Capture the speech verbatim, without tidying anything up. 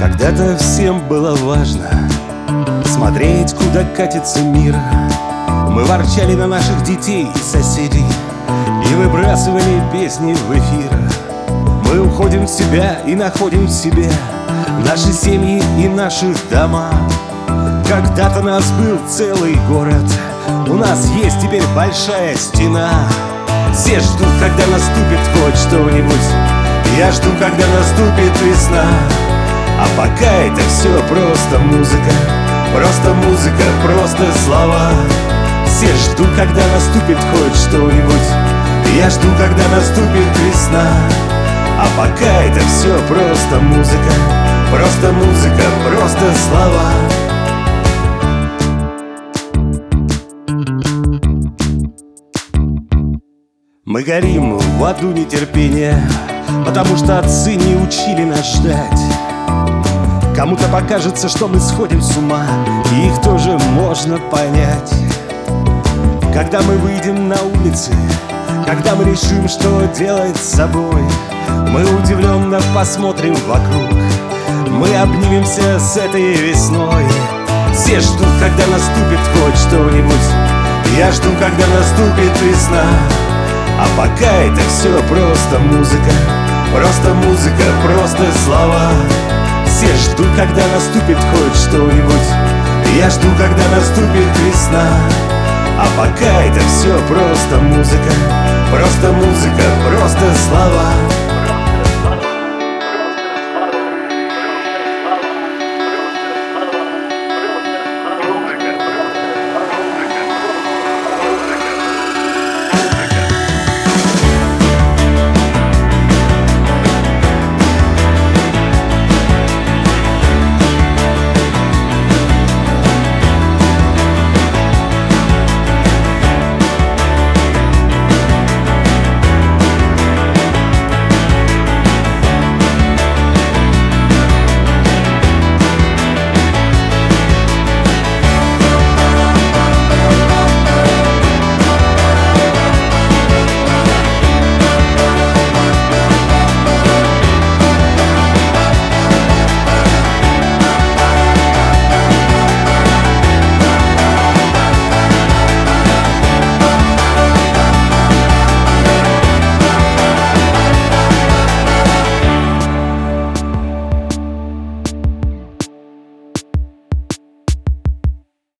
Когда-то всем было важно смотреть, куда катится мир. Мы ворчали на наших детей и соседей и выбрасывали песни в эфир. Мы уходим в себя и находим в себе наши семьи и наши дома. Когда-то нас был целый город, у нас есть теперь большая стена. Все ждут, когда наступит хоть что-нибудь. Я жду, когда наступит весна. А пока это все просто музыка, просто музыка, просто слова. Все ждут, когда наступит хоть что-нибудь. Я жду, когда наступит весна. А пока это все просто музыка, просто музыка, просто слова. Мы горим в аду нетерпения, потому что отцы не учили нас ждать. Кому-то покажется, что мы сходим с ума, и их тоже можно понять. Когда мы выйдем на улицы, когда мы решим, что делать с собой, мы удивленно посмотрим вокруг, мы обнимемся с этой весной. Все ждут, когда наступит хоть что-нибудь. Я жду, когда наступит весна. А пока это все просто музыка, просто музыка, просто слова. Все ждут, когда наступит хоть что-нибудь. Я жду, когда наступит весна. А пока это все просто музыка, просто музыка, просто слова.